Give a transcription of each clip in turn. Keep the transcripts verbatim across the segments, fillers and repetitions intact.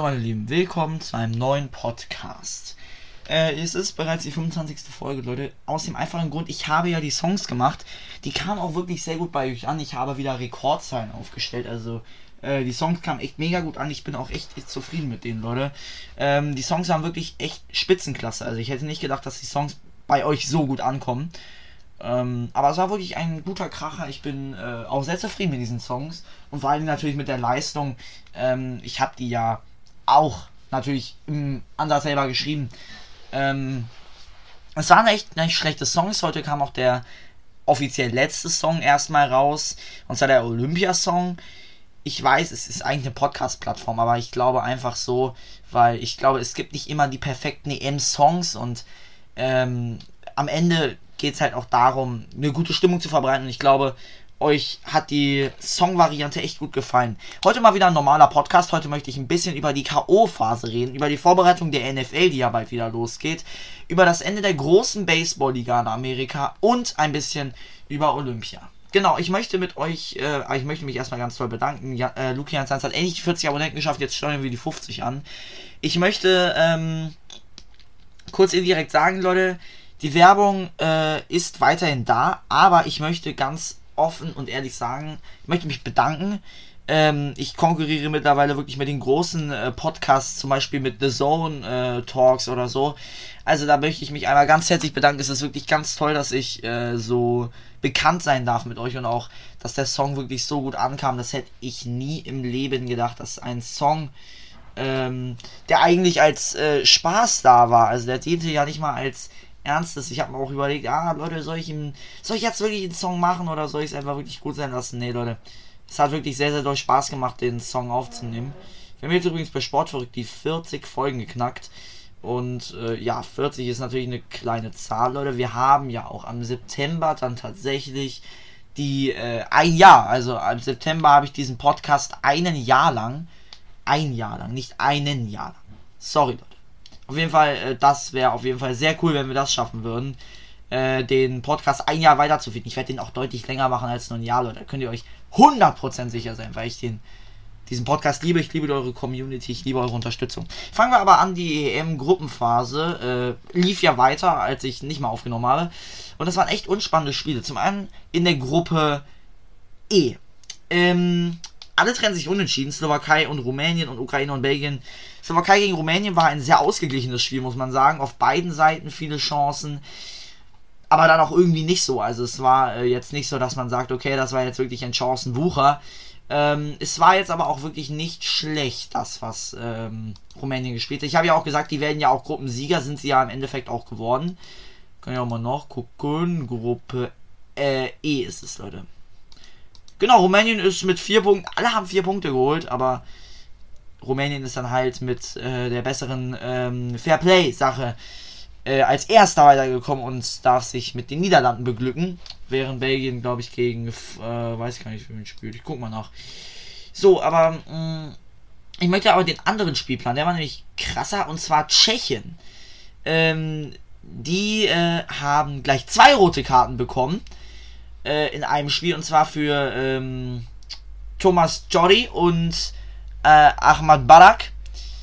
meine Lieben, willkommen zu einem neuen Podcast. Äh, es ist bereits die fünfundzwanzigste Folge, Leute. Aus dem einfachen Grund, ich habe ja die Songs gemacht. Die kamen auch wirklich sehr gut bei euch an. Ich habe wieder Rekordzahlen aufgestellt. Also, äh, die Songs kamen echt mega gut an. Ich bin auch echt, echt zufrieden mit denen, Leute. Ähm, die Songs waren wirklich echt Spitzenklasse. Also, ich hätte nicht gedacht, dass die Songs bei euch so gut ankommen. Ähm, aber es war wirklich ein guter Kracher. Ich bin äh, auch sehr zufrieden mit diesen Songs. Und vor allem natürlich mit der Leistung. Ähm, ich habe die ja auch natürlich im Ansatz selber geschrieben. Ähm, es waren echt nicht schlechte Songs. Heute kam auch der offiziell letzte Song erstmal raus. Und zwar der Olympia-Song. Ich weiß, es ist eigentlich eine Podcast-Plattform, aber ich glaube einfach so, weil ich glaube, es gibt nicht immer die perfekten E M-Songs. Und ähm, am Ende geht es halt auch darum, eine gute Stimmung zu verbreiten. Und ich glaube, euch hat die Songvariante echt gut gefallen. Heute mal wieder ein normaler Podcast. Heute möchte ich ein bisschen über die K O-Phase reden, über die Vorbereitung der N F L, die ja bald wieder losgeht, über das Ende der großen Baseball-Liga in Amerika und ein bisschen über Olympia. Genau, ich möchte mit euch, äh, ich möchte mich erstmal ganz toll bedanken. Ja, äh, Luki eins eins hat endlich die vierzig Abonnenten geschafft, jetzt steuern wir die fünfzig an. Ich möchte ähm, kurz indirekt sagen, Leute, die Werbung äh, ist weiterhin da, aber ich möchte ganz offen und ehrlich sagen, ich möchte mich bedanken. Ähm, ich konkurriere mittlerweile wirklich mit den großen äh, Podcasts, zum Beispiel mit The Zone äh, Talks oder so. Also da möchte ich mich einmal ganz herzlich bedanken. Es ist wirklich ganz toll, dass ich äh, so bekannt sein darf mit euch und auch, dass der Song wirklich so gut ankam. Das hätte ich nie im Leben gedacht, dass ein Song, ähm, der eigentlich als äh, Spaß da war, also der diente ja nicht mal als Ernstes. Ich habe mir auch überlegt, ah Leute, soll ich ihm, soll ich jetzt wirklich einen Song machen oder soll ich es einfach wirklich gut sein lassen? Nee, Leute, es hat wirklich sehr, sehr doll Spaß gemacht, den Song aufzunehmen. Wir haben jetzt übrigens bei Sportverrückt die vierzig Folgen geknackt. Und äh, ja, vierzig ist natürlich eine kleine Zahl, Leute. Wir haben ja auch am September dann tatsächlich die, äh, ein Jahr, also am September habe ich diesen Podcast einen Jahr lang, ein Jahr lang, nicht einen Jahr lang. Sorry, Leute. Auf jeden Fall, äh, das wäre auf jeden Fall sehr cool, wenn wir das schaffen würden, äh, den Podcast ein Jahr weiterzuführen. Ich werde den auch deutlich länger machen als nur ein Jahr, Leute. Da könnt ihr euch hundert Prozent sicher sein, weil ich den, diesen Podcast liebe. Ich liebe eure Community, ich liebe eure Unterstützung. Fangen wir aber an, die E M-Gruppenphase äh, lief ja weiter, als ich nicht mal aufgenommen habe. Und das waren echt unspannende Spiele. Zum einen in der Gruppe E. Ähm... Alle trennen sich unentschieden, Slowakei und Rumänien und Ukraine und Belgien. Slowakei gegen Rumänien war ein sehr ausgeglichenes Spiel, muss man sagen. Auf beiden Seiten viele Chancen, aber dann auch irgendwie nicht so. Also es war äh, jetzt nicht so, dass man sagt, okay, das war jetzt wirklich ein Chancenwucher. Ähm, es war jetzt aber auch wirklich nicht schlecht, das, was ähm, Rumänien gespielt hat. Ich habe ja auch gesagt, die werden ja auch Gruppensieger, sind sie ja im Endeffekt auch geworden. Können wir auch mal nachgucken. Gruppe äh, E ist es, Leute. Genau, Rumänien ist mit vier Punkten, alle haben vier Punkte geholt, aber Rumänien ist dann halt mit äh, der besseren ähm, Fairplay-Sache äh, als Erster weitergekommen und darf sich mit den Niederlanden beglücken, während Belgien, glaube ich, gegen, äh, weiß ich gar nicht, wie man spielt, ich guck mal nach. So, aber mh, ich möchte aber den anderen Spielplan, der war nämlich krasser, und zwar Tschechien. Ähm, die äh, haben gleich zwei rote Karten bekommen in einem Spiel, und zwar für ähm, Thomas Djori und äh, Ahmad Barak.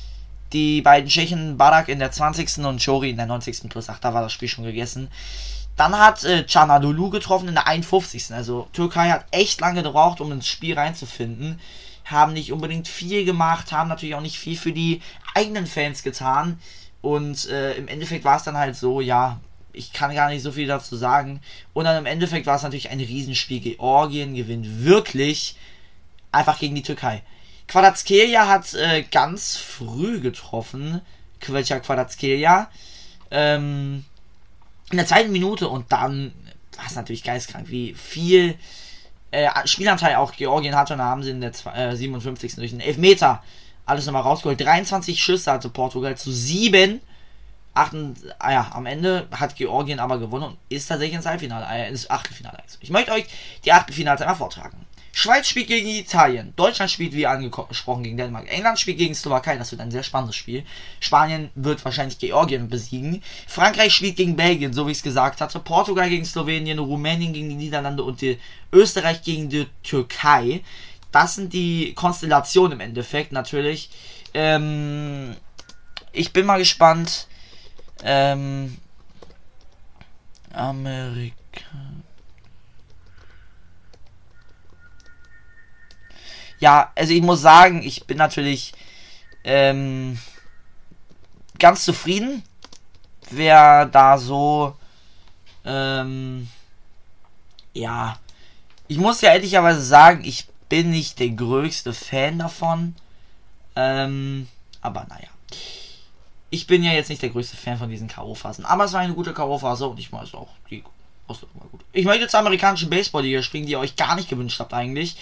Die beiden Tschechen, Barak in der zwanzigsten und Djori in der neunzigsten plus acht, da war das Spiel schon gegessen. Dann hat äh, Canadolu getroffen in der einundfünfzigsten Also Türkei hat echt lange gebraucht, um ins Spiel reinzufinden. Haben nicht unbedingt viel gemacht, haben natürlich auch nicht viel für die eigenen Fans getan. Und äh, im Endeffekt war es dann halt so, ja, ich kann gar nicht so viel dazu sagen. Und dann im Endeffekt war es natürlich ein Riesenspiel. Georgien gewinnt wirklich einfach gegen die Türkei. Kvaratskhelia hat äh, ganz früh getroffen. Kvetja Kvaratskhelia. Ähm, in der zweiten Minute. Und dann war es natürlich geistkrank, wie viel äh, Spielanteil auch Georgien hatte. Und da haben sie in der äh, siebenundfünfzigsten durch den Elfmeter alles nochmal rausgeholt. dreiundzwanzig Schüsse hatte Portugal zu sieben. Achten, ah ja, am Ende hat Georgien aber gewonnen und ist tatsächlich ins Halbfinale, äh, ins Achtelfinale. Ich möchte euch die Achtelfinale einmal vortragen. Schweiz spielt gegen Italien, Deutschland spielt wie angesprochen gegen Dänemark, England spielt gegen Slowakei, das wird ein sehr spannendes Spiel. Spanien wird wahrscheinlich Georgien besiegen. Frankreich spielt gegen Belgien, so wie ich es gesagt hatte. Portugal gegen Slowenien, Rumänien gegen die Niederlande und die Österreich gegen die Türkei. Das sind die Konstellationen im Endeffekt natürlich. Ähm, ich bin mal gespannt. Ähm, Amerika. Ja, also ich muss sagen, ich bin natürlich ähm, ganz zufrieden, wer da so ähm, ja, ich muss ja ehrlicherweise sagen, ich bin nicht der größte Fan davon, ähm, aber naja, ich bin ja jetzt nicht der größte Fan von diesen K O-Phasen, aber es war eine gute K O-Phase und ich weiß auch, die Ausdruck war gut. Ich möchte jetzt zur amerikanischen Baseball-Liga springen, die ihr euch gar nicht gewünscht habt eigentlich.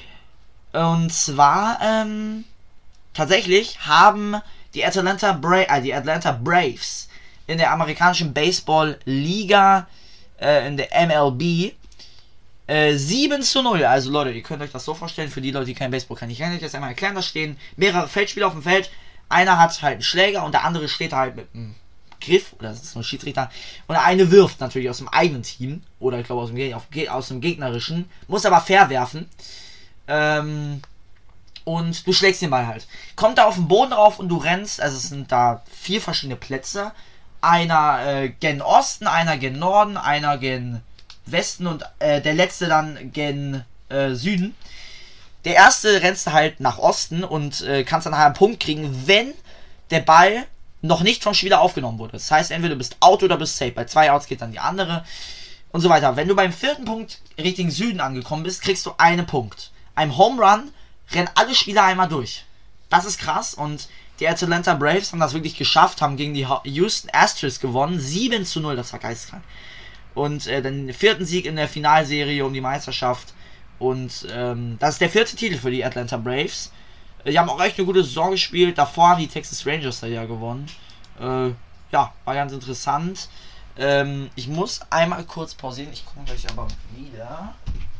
Und zwar, ähm, tatsächlich haben die Atlanta, Bra- äh, die Atlanta Braves in der amerikanischen Baseball-Liga, äh, in der M L B, äh, sieben zu null. Also Leute, ihr könnt euch das so vorstellen, für die Leute, die kein Baseball kennen. Ich kann euch das einmal erklären, da stehen mehrere Feldspieler auf dem Feld. Einer hat halt einen Schläger und der andere steht halt mit einem Griff, oder das ist nur ein Schiedsrichter, und der eine wirft natürlich aus dem eigenen Team, oder ich glaube aus dem, aus dem gegnerischen, muss aber fair werfen. Ähm, und du schlägst den Ball halt. Kommt da auf den Boden drauf und du rennst, also es sind da vier verschiedene Plätze. Einer äh, gen Osten, einer gen Norden, einer gen Westen und äh, der letzte dann gen äh, Süden. Der erste rennst du halt nach Osten und äh, kannst dann nachher einen Punkt kriegen, wenn der Ball noch nicht vom Spieler aufgenommen wurde. Das heißt, entweder du bist out oder bist safe. Bei zwei Outs geht dann die andere und so weiter. Wenn du beim vierten Punkt Richtung Süden angekommen bist, kriegst du einen Punkt. Ein Home Run rennen alle Spieler einmal durch. Das ist krass und die Atlanta Braves haben das wirklich geschafft, haben gegen die Houston Astros gewonnen. sieben zu null, das war geistkrank. Und äh, den vierten Sieg in der Finalserie um die Meisterschaft. Und ähm, das ist der vierte Titel für die Atlanta Braves. Die haben auch echt eine gute Saison gespielt. Davor haben die Texas Rangers da ja gewonnen. Äh, ja, war ganz interessant. Ähm, ich muss einmal kurz pausieren. Ich komme gleich aber wieder.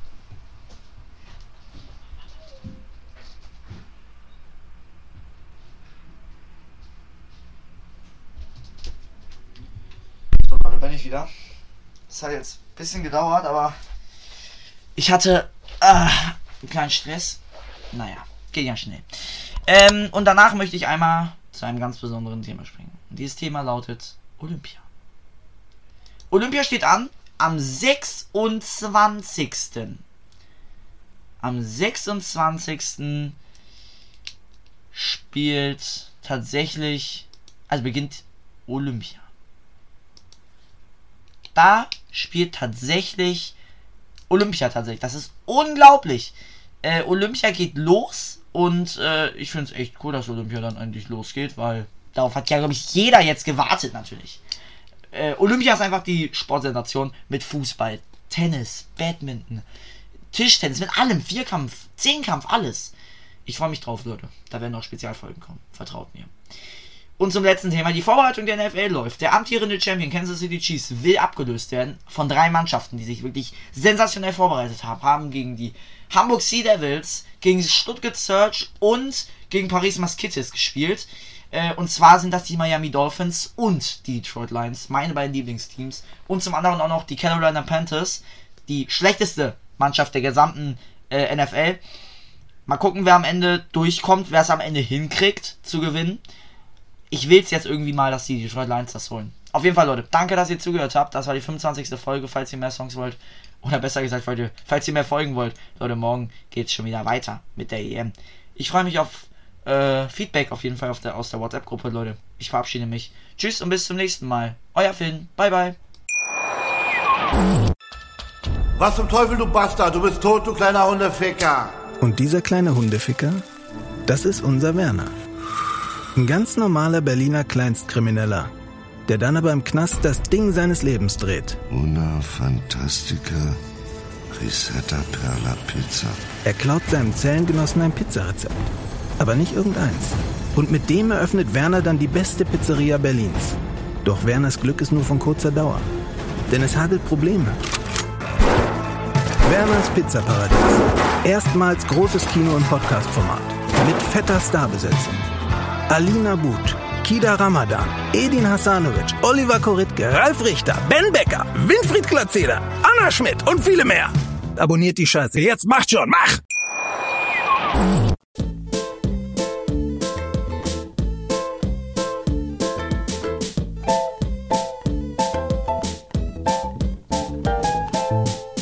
So, da bin ich wieder. Das hat jetzt ein bisschen gedauert, aber ich hatte äh, einen kleinen Stress. Naja, geht ja schnell. Ähm, und danach möchte ich einmal zu einem ganz besonderen Thema springen. Und dieses Thema lautet Olympia. Olympia steht an am sechsundzwanzigsten Am sechsundzwanzigsten spielt tatsächlich, also beginnt Olympia. Da spielt tatsächlich Olympia tatsächlich. Das ist unglaublich. Äh, Olympia geht los und äh, ich finde es echt cool, dass Olympia dann endlich losgeht, weil darauf hat ja, glaube ich, jeder jetzt gewartet natürlich. Äh, Olympia ist einfach die Sportsensation mit Fußball, Tennis, Badminton, Tischtennis, mit allem, Vierkampf, Zehnkampf, alles. Ich freue mich drauf, Leute. Da werden noch Spezialfolgen kommen. Vertraut mir. Und zum letzten Thema, die Vorbereitung der N F L läuft. Der amtierende Champion Kansas City Chiefs will abgelöst werden von drei Mannschaften, die sich wirklich sensationell vorbereitet haben. Haben gegen die Hamburg Sea Devils, gegen Stuttgart Surge und gegen Paris Musketeers gespielt. Äh, und zwar sind das die Miami Dolphins und die Detroit Lions, meine beiden Lieblingsteams. Und zum anderen auch noch die Carolina Panthers, die schlechteste Mannschaft der gesamten äh, N F L. Mal gucken, wer am Ende durchkommt, wer es am Ende hinkriegt zu gewinnen. Ich will es jetzt irgendwie mal, dass die Detroit Lions das holen. Auf jeden Fall, Leute, danke, dass ihr zugehört habt. Das war die fünfundzwanzigste Folge, falls ihr mehr Songs wollt. Oder besser gesagt, falls ihr, falls ihr mehr folgen wollt. Leute, morgen geht's schon wieder weiter mit der E M. Ich freue mich auf äh, Feedback auf jeden Fall auf der, aus der WhatsApp-Gruppe, Leute. Ich verabschiede mich. Tschüss und bis zum nächsten Mal. Euer Finn. Bye, bye. Was zum Teufel, du Bastard? Du bist tot, du kleiner Hundeficker. Und dieser kleine Hundeficker, das ist unser Werner. Ein ganz normaler Berliner Kleinstkrimineller, der dann aber im Knast das Ding seines Lebens dreht. Una Fantastica Risetta Perla Pizza. Er klaut seinem Zellengenossen ein Pizzarezept, aber nicht irgendeins. Und mit dem eröffnet Werner dann die beste Pizzeria Berlins. Doch Werners Glück ist nur von kurzer Dauer, denn es hagelt Probleme. Werners Pizzaparadies. Erstmals großes Kino- und Podcast-Format. Mit fetter Starbesetzung. Alina But, Kida Ramadan, Edin Hasanovic, Oliver Koritke, Ralf Richter, Ben Becker, Winfried Glatzeder, Anna Schmidt und viele mehr. Abonniert die Scheiße. Jetzt macht schon, mach!